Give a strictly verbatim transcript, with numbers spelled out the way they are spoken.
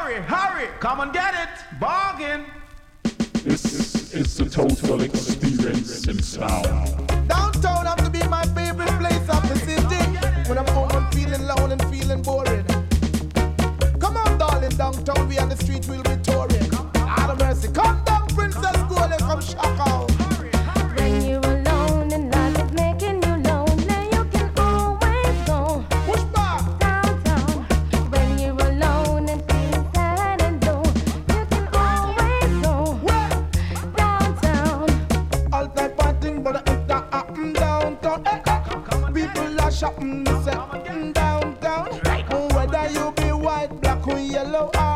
hurry, hurry, come and get it, bargain. This is the total experience in sound. Downtown have to be my favorite place of the city. When I'm home and feeling loud and feeling boring. Come on, darling, downtown, we on the street, we'll be touring. Out of mercy, come down, Princess Golden, come shock out. When you're alone and life is making you lonely, you can always go. Push back. Downtown. When you're alone and feeling sad and low, you can always go. Downtown. All type of thing, but it's not happen downtown. Eh, eh. People are shopping, they say, mm, downtown. Whether you be white, black or yellow, or